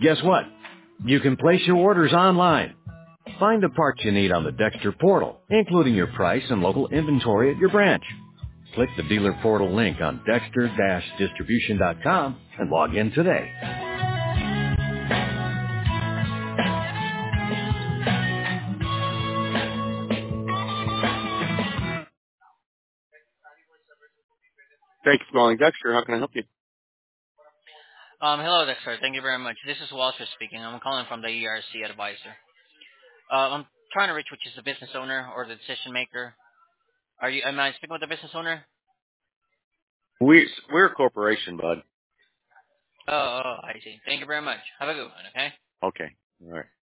Guess what? You can place your orders online. Find the parts you need on the Dexter portal, including your price and local inventory at your branch. Click the dealer portal link on dexter-distribution.com and log in today. Thank you for calling Dexter. How can I help you? Hello, Dexter. Thank you very much. This is Walter speaking. I'm calling from the ERC advisor. I'm trying to reach which is the business owner or the decision maker. Am I speaking with the business owner? We're a corporation, bud. Oh, I see. Thank you very much. Have a good one, okay? Okay. All right.